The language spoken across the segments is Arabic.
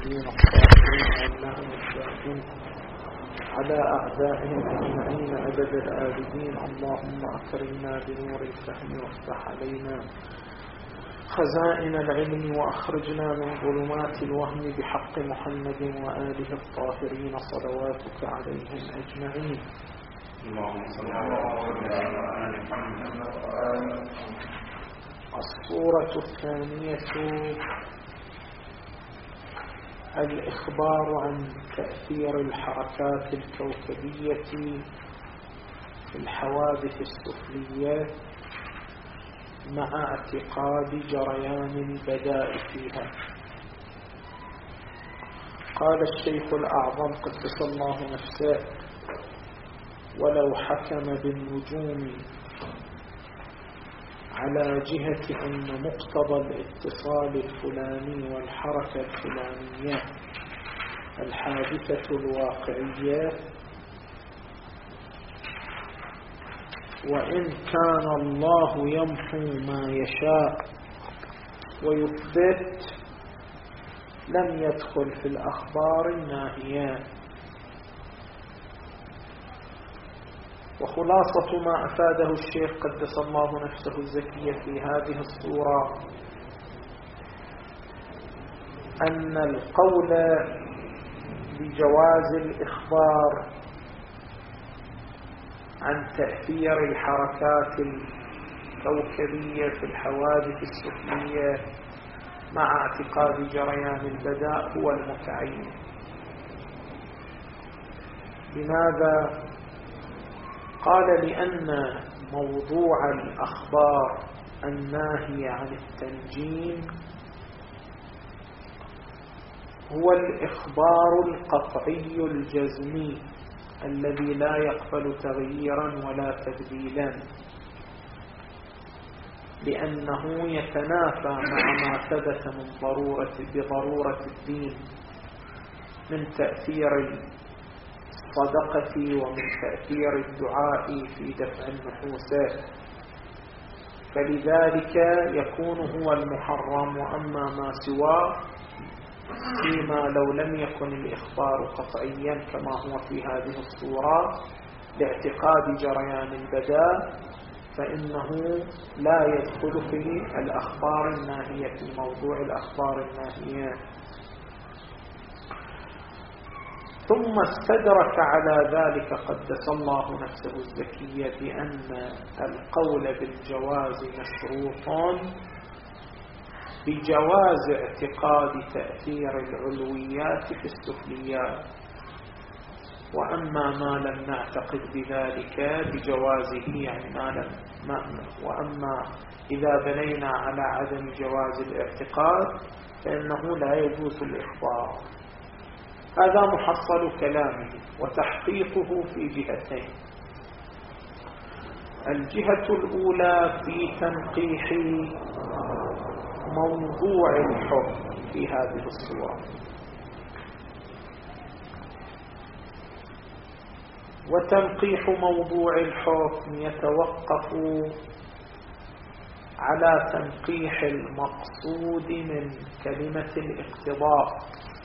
الطيبين الطاهرين واللهم الشاهدين على أعدائهم أجمعين أبد الآبدين. اللهم أكرمنا بنور الفهم وافتح علينا خزائن العلم وأخرجنا من ظلمات الوهم بحق محمد وآله الطاهرين صلواتك عليهم أجمعين. اللهم صل على محمد. الصورة الثانية الإخبار عن تأثير الحركات الكوكبية في الحوادث السفلية مع اعتقاد جريان البداء فيها. قال الشيخ الأعظم قدس الله نفسه: ولو حكم بالنجوم على جهة أن مقتضى الاتصال الفلاني والحركة الفلانية الحادثة الواقعية، وإن كان الله يمحو ما يشاء ويثبت لم يدخل في الأخبار الناهية. وخلاصة ما أفاده الشيخ قدس الله نفسه الزكية في هذه الصورة أن القول بجواز الإخبار عن تأثير الحركات الكوكبية في الحوادث السفلية مع اعتقاد جريان البداء هو المتعين. لماذا؟ قال: لأن موضوع الأخبار الناهية عن التنجيم هو الإخبار القطعي الجزمي الذي لا يقبل تغييرا ولا تبديلا، لأنه يتنافى مع ما ثبت من بضرورة الدين من تأثير الصدقة ومن تأثير الدعاء في دفع النحوس، فلذلك يكون هو المحرم. وأما ما سواه فيما لو لم يكن الإخبار قطعيا كما هو في هذه الصورة لاعتقاد جريان البداء، فإنه لا يدخل في الأخبار الناهية، في موضوع الأخبار الناهية. ثم استدرك على ذلك قدس الله نفسه الزكية بأن القول بالجواز مشروط بجواز اعتقاد تأثير العلويات في السفليات، وأما ما لم نعتقد بذلك بجوازه، يعني وأما إذا بنينا على عدم جواز الاعتقاد فإنه لا يجوز الإخبار. هذا محصل كلامه، وتحقيقه في جهتين: الجهة الأولى في تنقيح موضوع الحكم في هذه الصورة، وتنقيح موضوع الحكم يتوقف على تنقيح المقصود من كلمة الاقتضاء،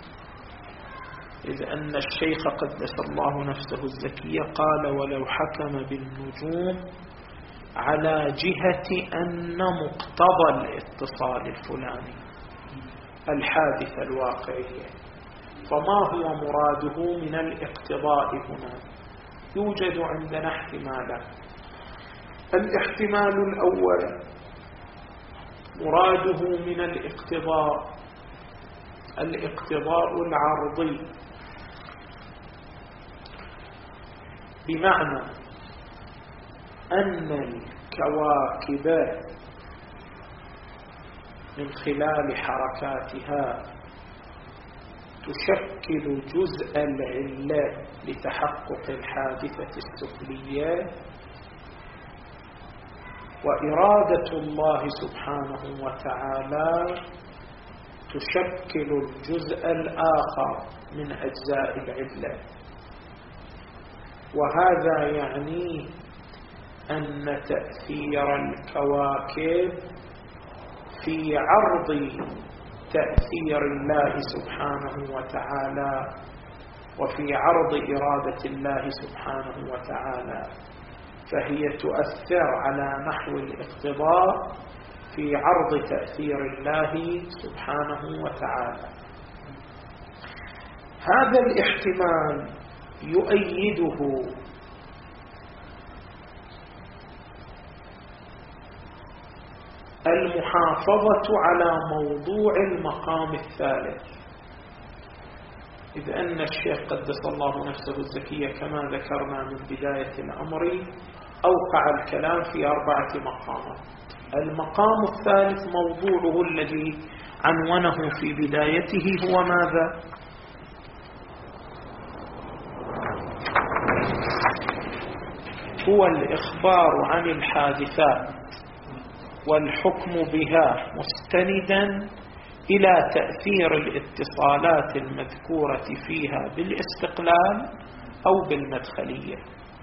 إذ أن الشيخ قدس الله نفسه الزكية قال: ولو حكم بالنجوم على جهة أن مقتضى الاتصال الفلاني الحادثة الواقعية. فما هو مراده من الاقتضاء هنا؟ يوجد عندنا احتمالان. الاحتمال الأول مراده من الاقتضاء العرضي، بمعنى أن الكواكب من خلال حركاتها تشكل جزء العلة لتحقق الحادثة السفلية، وإرادة الله سبحانه وتعالى تشكل الجزء الآخر من أجزاء العلة. وهذا يعني أن تأثير الكواكب في عرض تأثير الله سبحانه وتعالى وفي عرض إرادة الله سبحانه وتعالى، فهي تؤثر على نحو الاقتضاء في عرض تأثير الله سبحانه وتعالى. هذا الاحتمال يؤيده المحافظة على موضوع المقام الثالث، إذ أن الشيخ قدس الله نفسه الزكية كما ذكرنا من بداية الأمر أوقع الكلام في 4 مقامات. المقام الثالث موضوعه الذي عنونه في بدايته هو ماذا؟ هو الإخبار عن الحادثات والحكم بها مستندا إلى تأثير الاتصالات المذكورة فيها بالاستقلال أو بالمدخلية.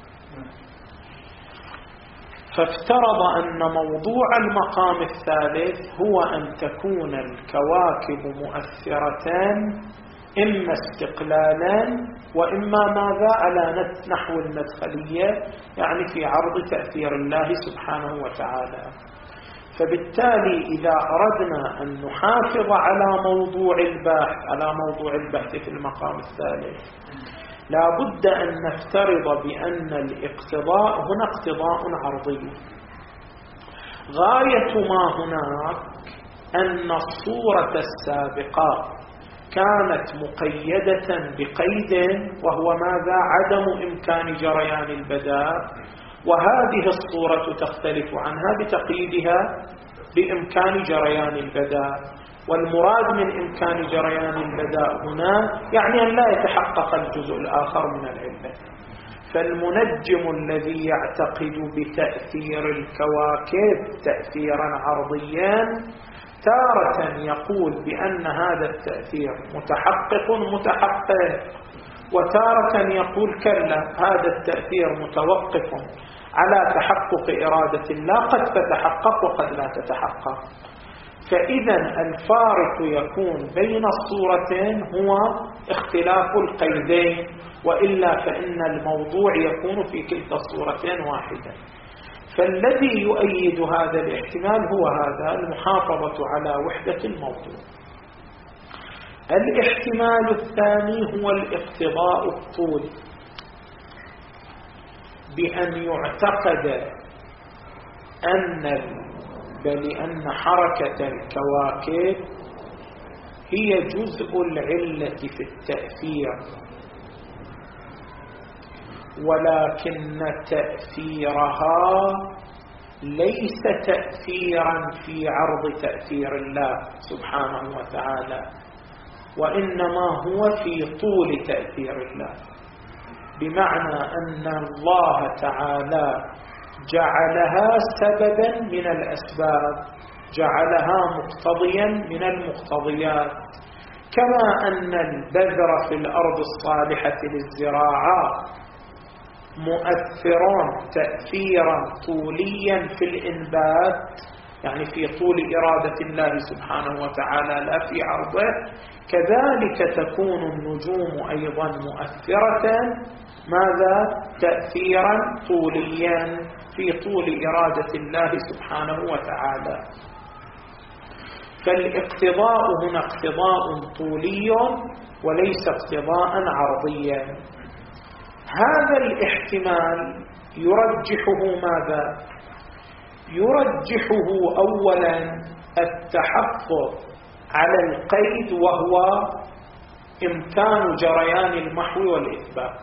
فافترض أن موضوع المقام الثالث هو أن تكون الكواكب مؤثرتان إما استقلالا وإما ماذا على نحو المدخلية، يعني في عرض تأثير الله سبحانه وتعالى. فبالتالي إذا أردنا أن نحافظ على موضوع البحث في المقام الثالث، لا بد أن نفترض بأن الاقتضاء هنا اقتضاء عرضي. غاية ما هناك أن الصورة السابقة كانت مقيدة بقيد، وهو ماذا؟ عدم إمكان جريان البداء، وهذه الصورة تختلف عنها بتقييدها بإمكان جريان البداء. والمراد من إمكان جريان البداء هنا يعني أن لا يتحقق الجزء الآخر من العلة. فالمنجم الذي يعتقد بتأثير الكواكب تأثيرا عرضيا تارة يقول بأن هذا التأثير متحقق، وتارة يقول كلا، هذا التأثير متوقف على تحقق إرادة الله، قد تتحقق وقد لا تتحقق. فإذا الفارق يكون بين الصورتين هو اختلاف القيدين، وإلا فإن الموضوع يكون في كلتا الصورتين واحدا. فالذي يؤيد هذا الاحتمال هو هذا المحافظة على وحدة الموضوع. الاحتمال الثاني هو الاقتضاء الطولي، بأن يعتقد بأن حركة الكواكب هي جزء العلة في التأثير، ولكن تأثيرها ليس تأثيرا في عرض تأثير الله سبحانه وتعالى، وإنما هو في طول تأثير الله. بمعنى أن الله تعالى جعلها سببا من الأسباب، جعلها مقتضيا من المقتضيات، كما أن البذر في الأرض الصالحة للزراعة مؤثرون تأثيرا طوليا في الإنبات، يعني في طول إرادة الله سبحانه وتعالى لا في عرضه، كذلك تكون النجوم أيضا مؤثرة ماذا؟ تأثيرا طوليا في طول إرادة الله سبحانه وتعالى. فالاقتضاء هنا اقتضاء طولي وليس اقتضاء عرضيا. هذا الاحتمال يرجحه ماذا؟ يرجحه أولا التحفظ على القيد، وهو إمكان جريان المحو والإثبات.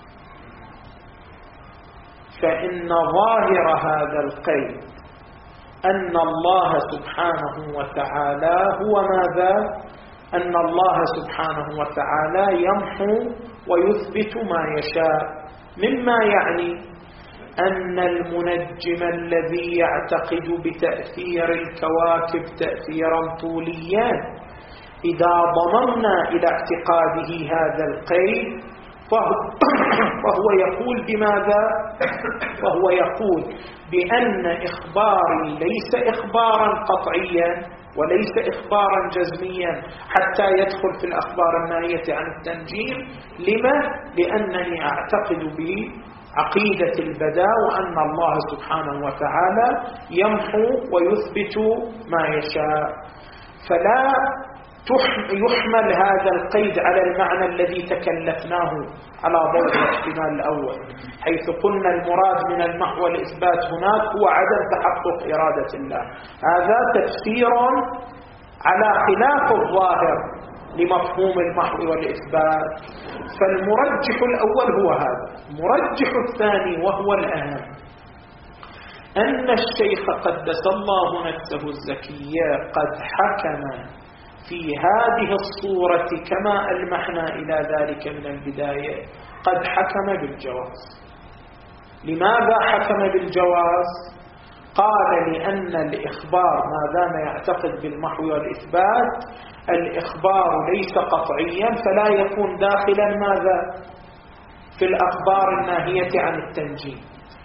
فإن ظاهر هذا القيد أن الله سبحانه وتعالى هو ماذا؟ أن الله سبحانه وتعالى يمحو ويثبت ما يشاء، مما يعني أن المنجم الذي يعتقد بتأثير الكواكب تأثيرا طوليا، إذا ضممنا إلى اعتقاده هذا القيد فهو يقول بماذا؟ فهو يقول بأن إخباري ليس إخبارا قطعيا وليس إخبارا جزميا حتى يدخل في الأخبار الناهية عن التنجيم. لما؟ لأنني أعتقد بعقيدة البداء وأن الله سبحانه وتعالى يمحو ويثبت ما يشاء. فلا يحمل هذا القيد على المعنى الذي تكلفناه على ضوء الاحتمال الأول، حيث قلنا المراد من المحو والإثبات هناك هو عدم تحقق إرادة الله. هذا تفسير على خلاف الظاهر لمفهوم المحو والإثبات. فالمرجح الأول هو هذا. المرجح الثاني وهو الأهم أن الشيخ قدس الله نفسه الزكية قد حكم في هذه الصورة كما ألمحنا إلى ذلك من البداية، قد حكم بالجواز. لماذا حكم بالجواز؟ قال لأن الإخبار ما دام يعتقد بالمحو والإثبات الإخبار ليس قطعيا فلا يكون داخلا ماذا؟ في الأخبار الناهية عن التنجيم.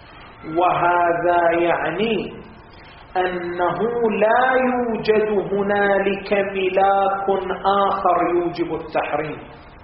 وهذا يعني أنه لا يوجد هنالك ملاك آخر يوجب التحريم.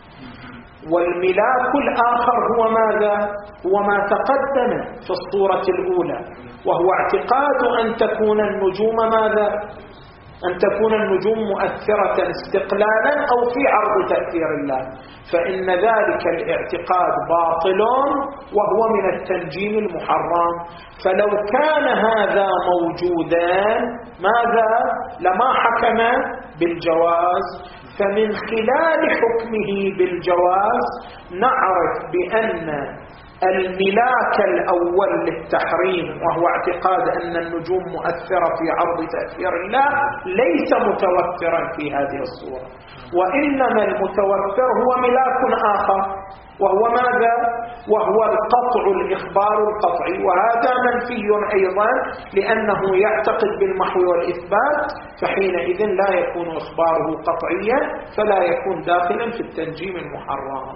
والملاك الآخر هو ماذا؟ هو ما تقدم في الصورة الأولى، وهو اعتقاد أن تكون النجوم ماذا؟ أن تكون النجوم مؤثرة استقلالا أو في عرض تأثير الله، فإن ذلك الاعتقاد باطل وهو من التنجيم المحرم. فلو كان هذا موجودا ماذا؟ لما حكم بالجواز. فمن خلال حكمه بالجواز نعرف بأن الملاك الأول للتحريم وهو اعتقاد أن النجوم مؤثرة في عرض تأثير الله ليس متوفرا في هذه الصورة، وإنما المتوفر هو ملاك آخر وهو ماذا؟ وهو القطع، الإخبار القطعي، وهذا منفي أيضا لأنه يعتقد بالمحو والإثبات، فحينئذ لا يكون إخباره قطعيا فلا يكون داخلا في التنجيم المحرم.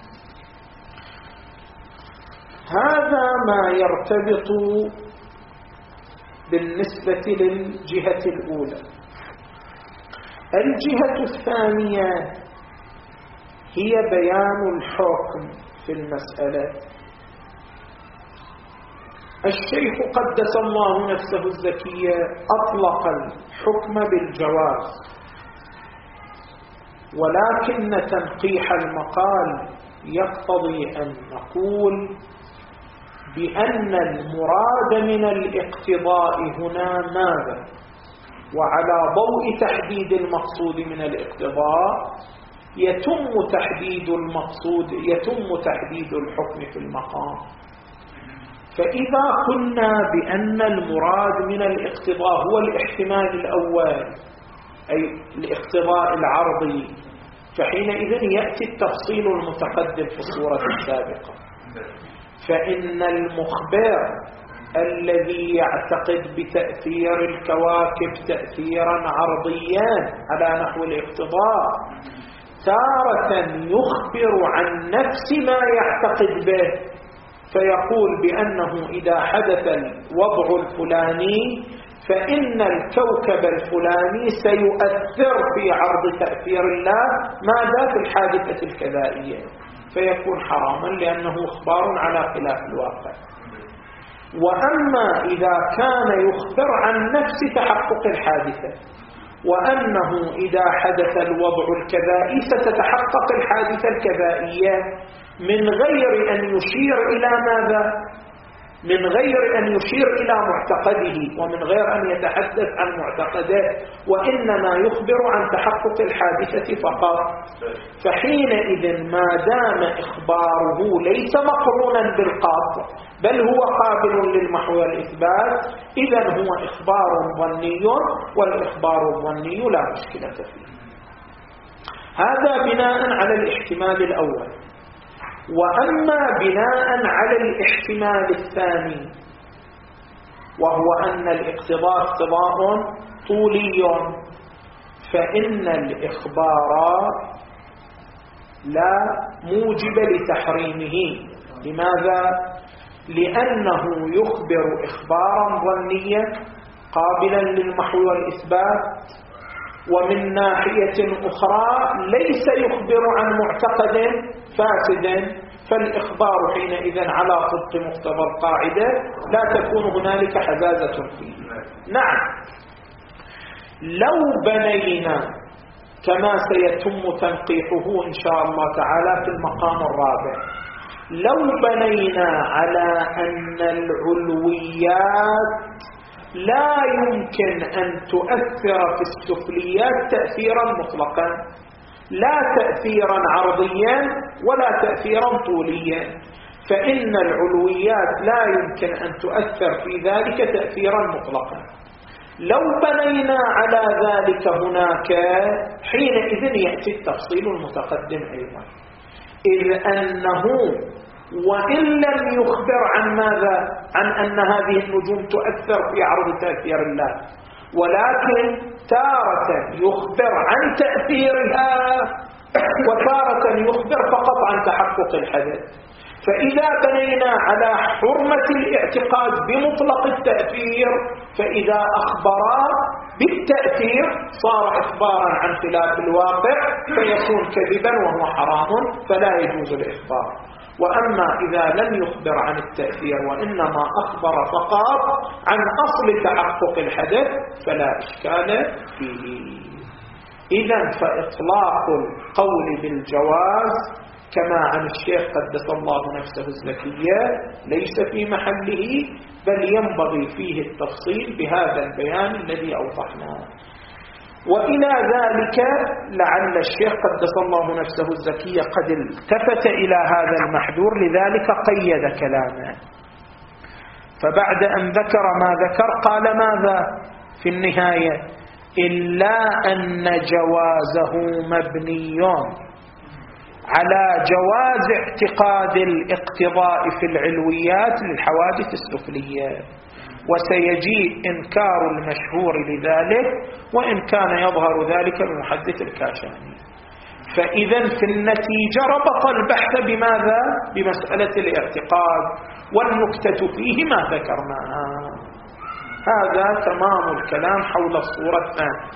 هذا ما يرتبط بالنسبة للجهة الأولى. الجهة الثانية هي بيان الحكم في المسألة. الشيخ قدس الله نفسه الزكية أطلق الحكم بالجواز، ولكن تنقيح المقال يقتضي أن نقول بأن المراد من الاقتضاء هنا ماذا؟ وعلى ضوء تحديد المقصود من الاقتضاء يتم تحديد المقصود، يتم تحديد الحكم في المقام. فإذا قلنا بأن المراد من الاقتضاء هو الاحتمال الأول أي الاقتضاء العرضي، فحينئذ يأتي التفصيل المتقدم في الصورة السابقة. فإن المخبر الذي يعتقد بتأثير الكواكب تأثيرا عرضيا على نحو الاقتضاء تارة يخبر عن نفس ما يعتقد به، فيقول بأنه إذا حدث الوضع الفلاني فإن الكوكب الفلاني سيؤثر في عرض تأثير الله ماذا؟ في الحادثة الكذائية، فيكون حراما لأنه إخبار على خلاف الواقع. وأما إذا كان يخبر عن نفس تحقق الحادثة وأنه إذا حدث الوضع الكذائي ستتحقق الحادثة الكذائية من غير أن يشير إلى ماذا؟ من غير أن يشير إلى معتقده ومن غير أن يتحدث عن معتقده، وإنما يخبر عن تحقق الحادثة فقط. فحينئذ ما دام إخباره ليس مقرونا بالقاطع بل هو قابل للمحو والإثبات، إذن هو إخبار ظني، والإخبار الظني لا مشكلة فيه. هذا بناء على الاحتمال الأول. وأما بناء على الاحتمال الثاني وهو أن الاقتضاء اقتضاء طولي، فإن الإخبار لا موجب لتحريمه. لماذا؟ لأنه يخبر إخبارا ظنيا قابلا للمحو والإثبات، ومن ناحية أخرى ليس يخبر عن معتقد فاسد، فالإخبار حينئذ على طبق مقتضى القاعدة لا تكون هنالك حزازة فيه. نعم، لو بنينا كما سيتم تنقيحه إن شاء الله تعالى في المقام الرابع، لو بنينا على أن العلويات لا يمكن أن تؤثر في السفليات تأثيرا مطلقا، لا تأثيرا عرضيا ولا تأثيرا طوليا، فإن العلويات لا يمكن أن تؤثر في ذلك تأثيرا مطلقا. لو بنينا على ذلك هناك حينئذ يأتي التفصيل المتقدم أيضا، إذ أنه وإن لم يخبر عن ماذا؟ عن أن هذه النجوم تؤثر في عرض تأثير الله، ولكن تارة يخبر عن تأثيرها وتارة يخبر فقط عن تحقق الحدث. فإذا بنينا على حرمة الاعتقاد بمطلق التأثير، فإذا أخبرا بالتأثير صار إخبارا عن خلاف الواقع فيكون كذبا وهو حرام، فلا يجوز الإخبار. وأما إذا لم يخبر عن التأثير وإنما أخبر فقط عن أصل تحقق الحدث فلا إشكال فيه. إذن فإطلاق القول بالجواز كما عن الشيخ قدس الله نفسه الزكية ليس في محله، بل ينبغي فيه التفصيل بهذا البيان الذي أوضحناه. وإلى ذلك لعل الشيخ قدس الله نفسه الزكية قد التفت إلى هذا المحذور، لذلك قيد كلامه. فبعد أن ذكر ما ذكر قال ماذا في النهاية؟ إلا أن جوازه مبني على جواز اعتقاد الاقتضاء في العلويات للحوادث السفلية، وسيجيء إنكار المشهور لذلك وإن كان يظهر ذلك بمحدث الكاشاني. فإذا في النتيجة ربط البحث بماذا؟ بمسألة الاعتقاد، والنكتة فيه ما ذكرناها. هذا تمام الكلام حول الصورة الثانية.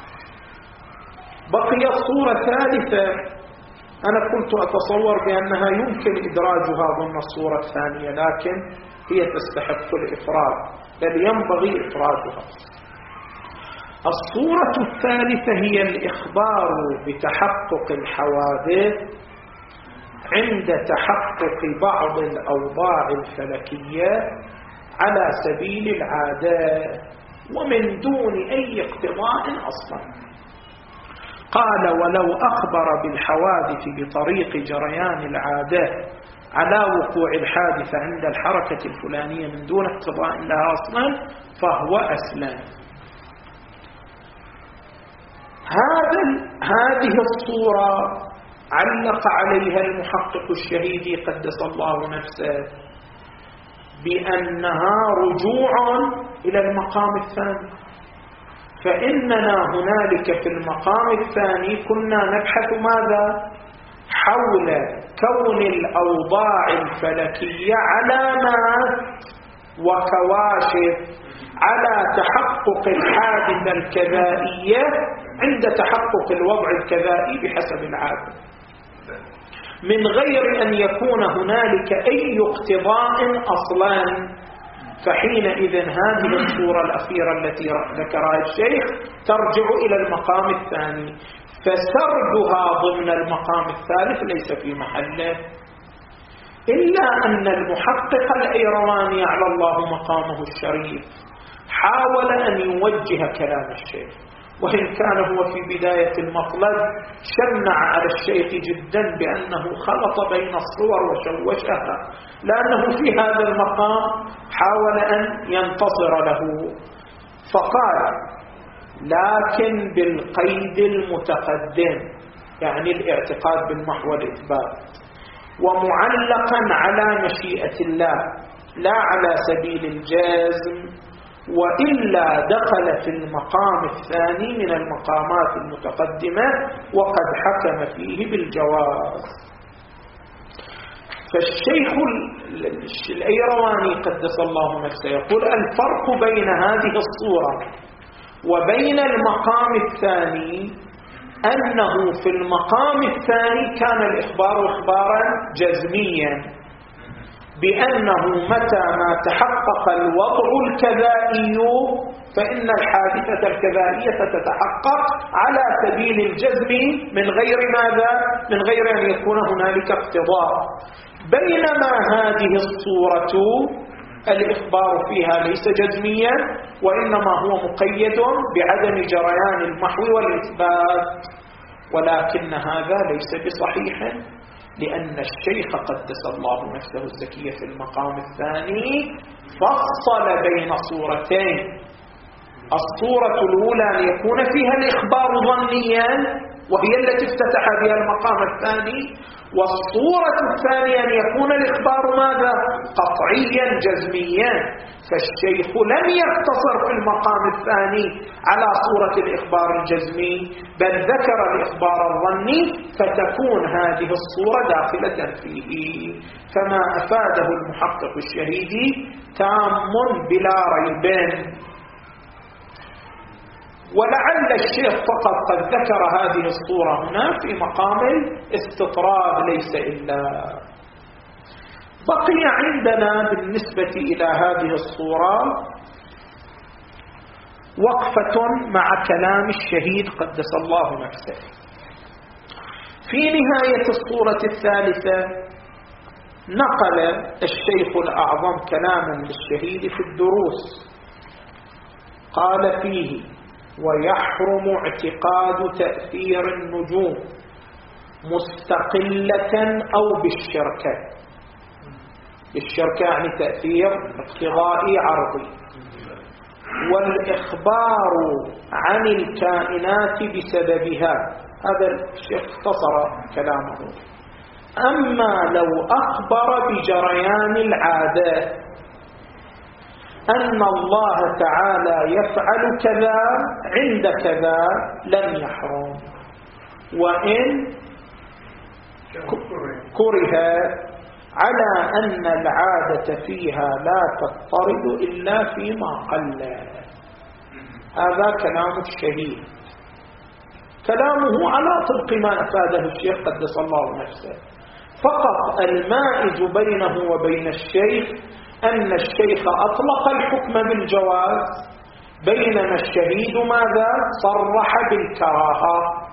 بقي الصورة الثالثة، أنا كنت أتصور بأنها يمكن إدراجها ضمن الصورة الثانية، لكن هي تستحق الإفراد، بل ينبغي إفرادها. الصورة الثالثة هي الإخبار بتحقق الحوادث عند تحقق بعض الأوضاع الفلكية على سبيل العادة ومن دون أي اقتضاء أصلا. قال: ولو أخبر بالحوادث بطريق جريان العادة على وقوع الحادثة عند الحركة الفلانية من دون اقتضاء لها أصلا فهو أسلم. هذه الصورة علق عليها المحقق الشهيدي قدس الله نفسه بأنها رجوع إلى المقام الثاني. فإننا هنالك في المقام الثاني كنا نبحث ماذا؟ حول كون الأوضاع الفلكية علامات وكواشف على تحقق الحادثة الكذائية عند تحقق الوضع الكذائي بحسب العادة، من غير أن يكون هنالك أي اقتضاء أصلا. فحينئذ هذه الصورة الأخيرة التي ذكرها الشيخ ترجع إلى المقام الثاني، فسردها ضمن المقام الثالث ليس في محله. إلا أن المحقق الأيرواني على الله مقامه الشريف حاول أن يوجه كلام الشيخ، وإن كان هو في بداية المطلب شنع على الشيخ جدا بأنه خلط بين الصور وشوشها، لأنه في هذا المقام حاول أن ينتصر له، فقال: لكن بالقيد المتقدم، يعني الاعتقاد بالمحو والإثبات، ومعلقا على مشيئة الله لا على سبيل الجازم، وإلا دخل في المقام الثاني من المقامات المتقدمة وقد حكم فيه بالجواز. فالشيخ الأيرواني قدس الله نفسه يقول الفرق بين هذه الصورة وبين المقام الثاني أنه في المقام الثاني كان الإخبار إخبارا جزميا بأنه متى ما تحقق الوضع الكذائي فإن الحادثة الكذائية تتحقق على سبيل الجزم من غير ماذا؟ من غير أن يكون هنالك اقتضاء. بينما هذه الصورة الإخبار فيها ليس جزميا وإنما هو مقيد بعدم جريان المحو والإثبات، ولكن هذا ليس بصحيح لأن الشيخ قدس الله نفسه الزكية في المقام الثاني فصل بين صورتين: الصورة الأولى أن يكون فيها الإخبار ظنيا وهي التي افتتح بها المقام الثاني، والصورة الثانية أن يكون الإخبار ماذا؟ قطعيا جزميا. فالشيخ لم يقتصر في المقام الثاني على صورة الإخبار الجزمي بل ذكر الإخبار الظني، فتكون هذه الصورة داخلة فيه. كما أفاده المحقق الشهيدي تام بلا ريب. ولعل الشيخ فقط قد ذكر هذه الصورة هنا في مقام الاستطراد ليس إلا. بقي عندنا بالنسبة إلى هذه الصورة وقفة مع كلام الشهيد قدس الله نفسه. في نهاية الصورة الثالثة نقل الشيخ الأعظم كلاما للشهيد في الدروس، قال فيه: ويحرم اعتقاد تأثير النجوم مستقلة أو بالشركة. بالشركة يعني تأثير اقتضائي عرضي، والإخبار عن الكائنات بسببها. هذا الشيخ اختصر كلامه. أما لو أخبر بجريان العادات أن الله تعالى يفعل كذا عند كذا لم يحرم، وإن كره على أن العادة فيها لا تضطرد إلا فيما قل. هذا كلام الشهيد، كلامه على طبق ما أفاده الشيخ قدس الله نفسه. فقط المائز بينه وبين الشيخ أن الشيخ أطلق الحكم بالجواز، بينما الشهيد ماذا؟ صرح بالكراهة.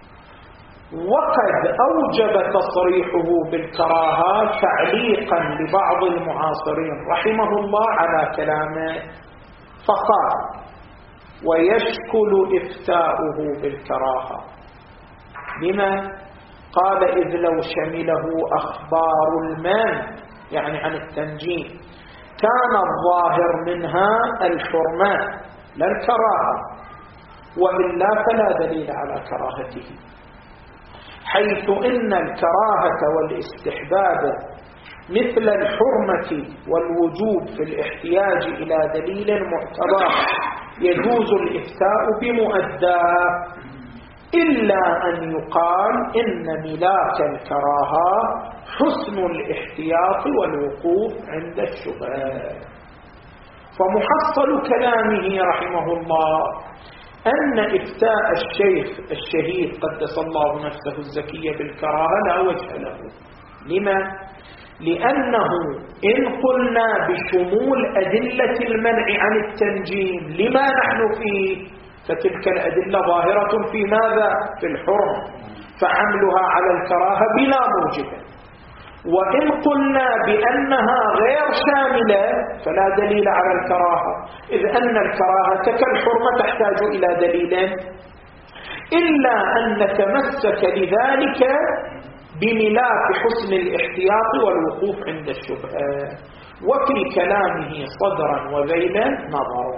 وقد أوجب تصريحه بالكراهة تعليقا لبعض المعاصرين رحمه الله على كلامه، فقال: ويشكل إفتاؤه بالكراهة. لما؟ قال: إذ لو شمله أخبار المال يعني عن التنجيم كان الظاهر منها الحرمة لا الكراهة، وإلا فلا دليل على كراهته، حيث إن الكراهة والاستحباب مثل الحرمة والوجوب في الاحتياج إلى دليل معتبر يجوز الإفتاء بمؤداه، إلا أن يقال إن ملاك الكراهة حسن الاحتياط والوقوف عند الشبهات. فمحصل كلامه رحمه الله أن إفتاء الشيخ الشهيد قدس الله نفسه الزكية بالكراهة لا وجه له. لما؟ لأنه إن قلنا بشمول أدلة المنع عن التنجيم لما نحن فيه، فتلك الأدلة ظاهرة في ماذا؟ في الحرم، فحملها على الكراهة بلا موجب. وإن قلنا بأنها غير شاملة فلا دليل على الكراهة، إذ أن الكراهة كالحرمة تحتاج إلى دليل، إلا أن نتمسك لذلك بملاك حسن الاحتياط والوقوف عند الشبهة. وفي كلامه صدرا وذيلا نظر.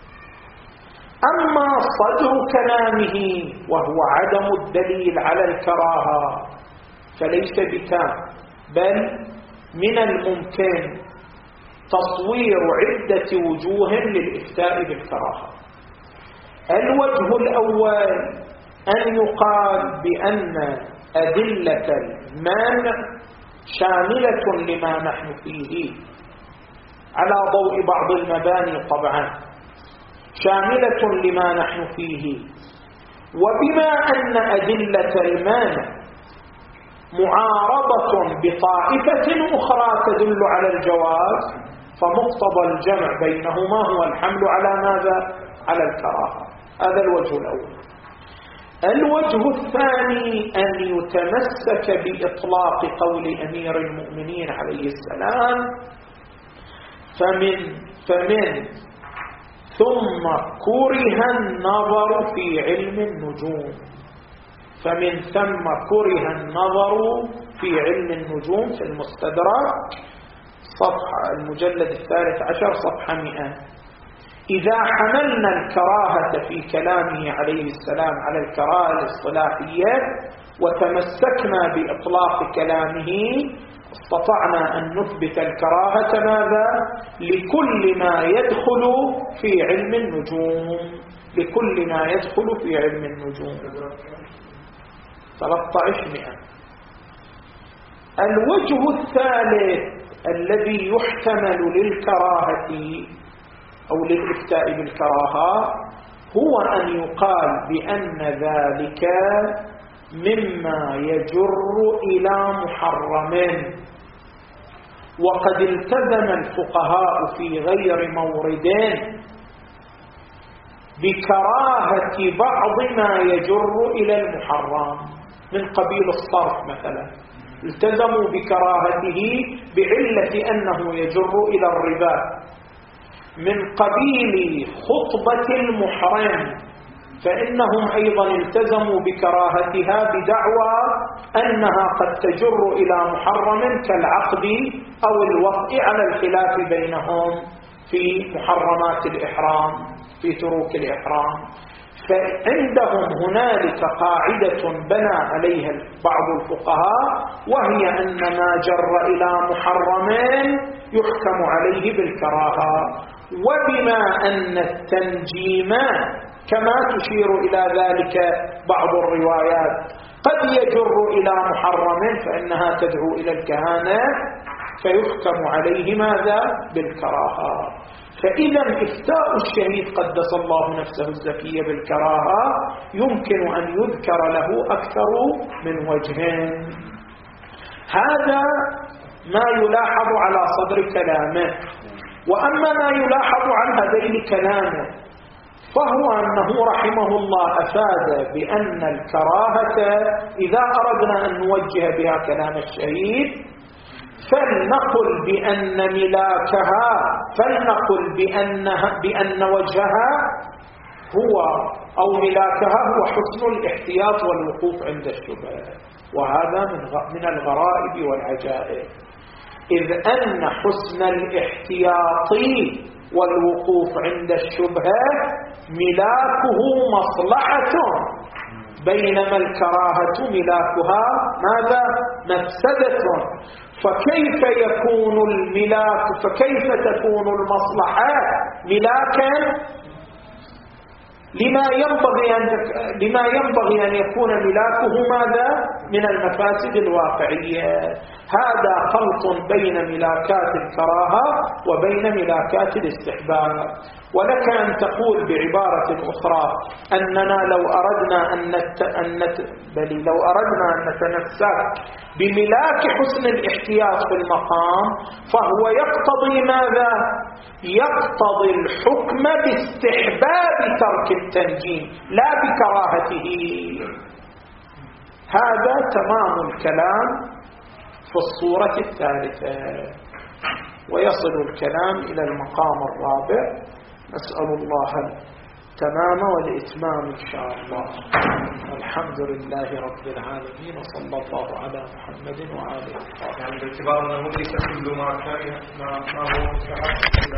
أما صدر كلامه وهو عدم الدليل على الكراهة فليس بتام، بل من الممكن تصوير عدة وجوه للإفتاء بالكراهة. الوجه الأول أن يقال بأن أدلة المانع شاملة لما نحن فيه على ضوء بعض المباني طبعا، شاملة لما نحن فيه. وبما أن أدلة المانع معارضة بطائفة أخرى تدل على الجواز، فمقتضى الجمع بينهما هو الحمل على ماذا؟ على الكراهة. هذا الوجه الأول. الوجه الثاني أن يتمسك بإطلاق قول أمير المؤمنين عليه السلام فمن ثم كره النظر في علم النجوم، فمن ثم كره النظر في علم النجوم في المستدرك صفحة المجلد 13 صفحة 100. إذا حملنا الكراهة في كلامه عليه السلام على الكراهة الاصطلاحية وتمسكنا بإطلاق كلامه، استطعنا أن نثبت الكراهة ماذا؟ لكل ما يدخل في علم النجوم، لكل ما يدخل في علم النجوم 1300. الوجه الثالث الذي يحتمل للكراهة أو للإفتاء بالكراهة هو أن يقال بأن ذلك مما يجر إلى محرم، وقد التزم الفقهاء في غير مورد بكراهة بعض ما يجر إلى المحرم، من قبيل الصرف مثلا التزموا بكراهته بعلة أنه يجر إلى الربا. من قبيل خطبة المحرم فإنهم أيضا التزموا بكراهتها بدعوى أنها قد تجر إلى محرم كالعقد أو الوطء، على الخلاف بينهم في محرمات الإحرام، في تروك الإحرام. فعندهم هنالك قاعدة بنى عليها بعض الفقهاء، وهي أن ما جر إلى محرم يحكم عليه بالكراهة. وبما أن التنجيم كما تشير إلى ذلك بعض الروايات قد يجر إلى محرم فإنها تدعو إلى الكهانة، فيحكم عليه ماذا؟ بالكراهة. فإذا إفتاء الشهيد قدس الله نفسه الزكية بالكراهة يمكن أن يذكر له أكثر من وجه. هذا ما يلاحظ على صدر كلامه. وأما ما يلاحظ عن هذين كلامه فهو أنه رحمه الله أفاد بأن الكراهة إذا أردنا أن نوجه بها كلام الشهيد فلنقل بأن ملاكها، فلنقل بأن وجهها هو أو ملاكها هو حسن الاحتياط والوقوف عند الشبهة. وهذا من الغرائب والعجائب، إذ أن حسن الاحتياط والوقوف عند الشبهة ملاكه مصلحة، بينما الكراهة ملاكها ماذا؟ مفسدة. فكيف يكون الملاك، فكيف تكون المصلحة ملاكا لما ينبغي أن يكون ملاكه ماذا؟ من المفاسد الواقعية. هذا خلط بين ملاكات الكراهة وبين ملاكات الاستحباب. ولك أن تقول بعبارة أخرى أننا لو أردنا لو أردنا أن نتمسك بملاك حسن الاحتياط في المقام فهو يقتضي ماذا؟ يقتضي الحكم باستحباب ترك التنجيم لا بكراهته. هذا تمام الكلام في الصورة الثالثة. ويصل الكلام إلى المقام الرابع. نسأل الله التمام والإتمام إن شاء الله. الحمد لله رب العالمين، وصلى الله على محمد وآله وصحبه. باعتبار أنه ليس كل ما كان ما هو مستحب